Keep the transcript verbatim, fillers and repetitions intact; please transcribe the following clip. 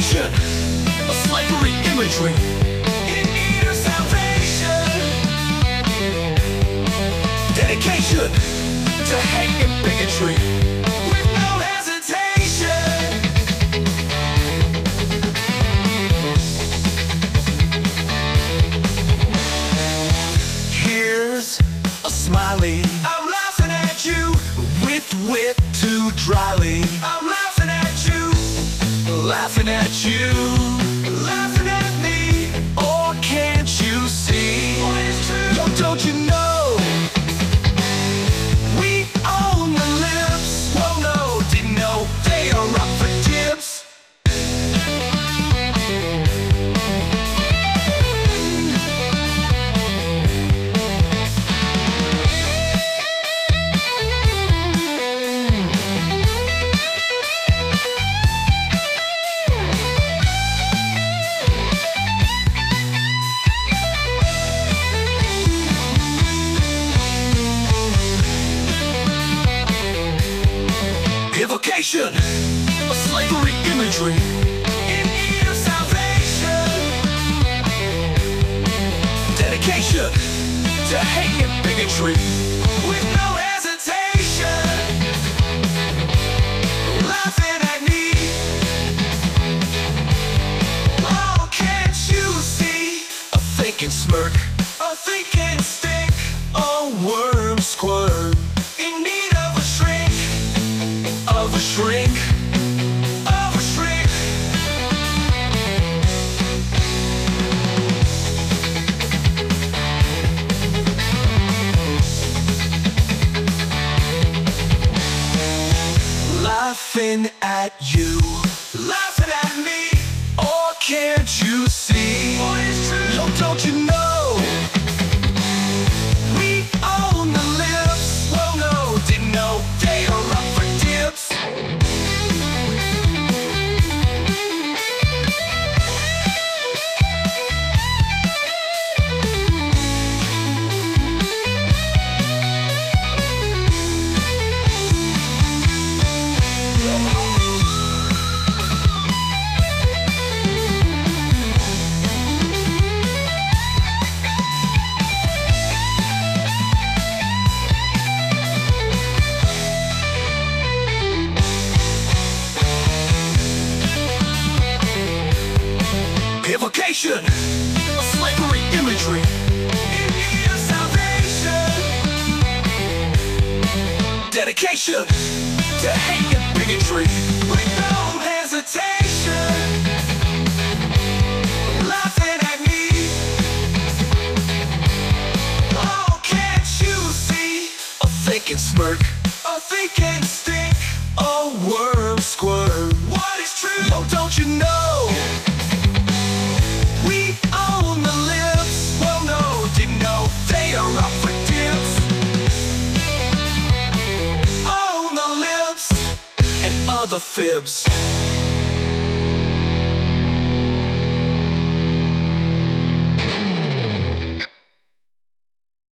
Evocation of slavery imagery in need of salvation. Dedication to hate and bigotry with no hesitation. Here's a smiley, I'm laughing at you with wit too dryly. I'm laughing at you, laughing at you, laughing at me. Or can't you see what is true? Oh, don't you know we own the lips? Well, no, didn't know they are up for dibs. Evocation of slavery imagery in need of salvation. Dedication to hate and bigotry with no hesitation. Laughing at me. Oh, can't you see? A thinking smirk, a thinking stink, a worm squirm in need of a shrink. Of a shrink, of a shrink. Laughing at you, laughing at me. Or can't you see what is true? Oh, don't you know we own the lips? Well, no, didn't know they are up for dibs. Evocation of slavery imagery in need of salvation. Dedication to hate and bigotry with no hesitation. Laughing at me. Oh, can't you see? A thinking smirk, a thinking stink, a worm squirm. What is true? Oh, don't you know we own the lips? Well, no, didn't know they are up for dibs. Own the lips and other fibs.